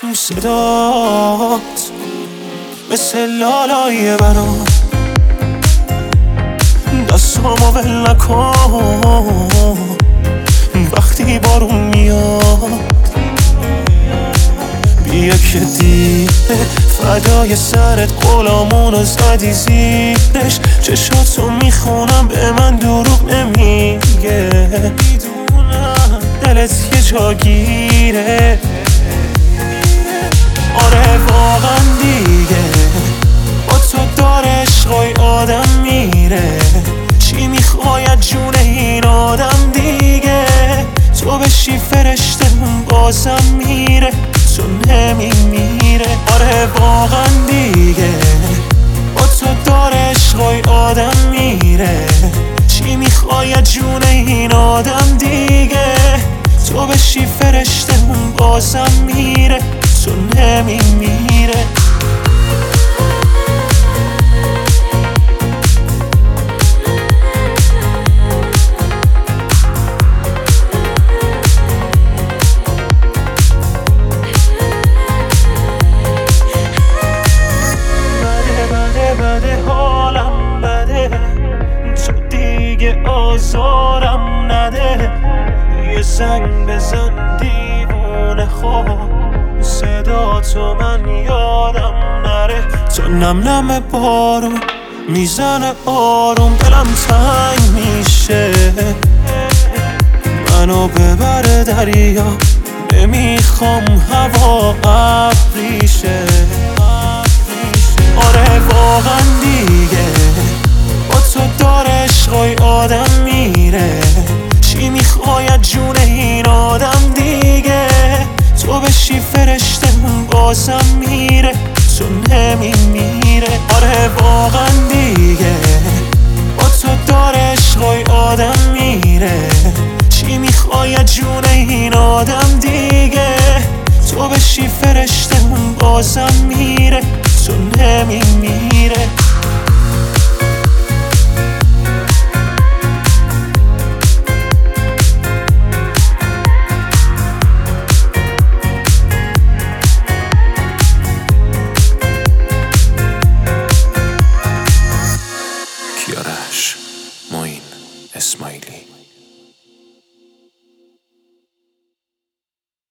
صدات مثل لالای برام، دستامو ول نکن وقتی بارون میاد. بیا که دیره فدای سرت غلامونو زدی زیرش، چشاتو میخونم به من دروغ نمیگه، میدونم دلت یه جا گیره. آره واقعا دیگه با تو داره عشقای آدم میره، چی میخوای از جون این آدم دیگه؟ تو بشی فرشتمون بازم میره، تو نمیمیره. آره واقعا دیگه با تو داره عشقای آدم میره، چی میخوای از جون این آدم دیگه؟ تو بشی فرشتمون بازم میره، تو نمیمیره. بده حالم بده، تو دیگه آزارم نده، یه زنگ بزن دیوونه خوب، صدا تو من یادم نره. تو نم نم بارون میزنه آروم، دلم تنگ میشه، منو ببره دریا، نمیخوام هوا ابریشه. آره واقعا دیگه با تو داره عشقای آدم میره، چی میخوای از جون این آدم دیگه؟ تو بشی فرشتمون بازم میره، تو نمیمیره. آره واقعا دیگه با تو داره عشقای آدم میره، چی میخوای از جون این آدم دیگه؟ تو بشی فرشتمون بازم میره، تو نمیمیره.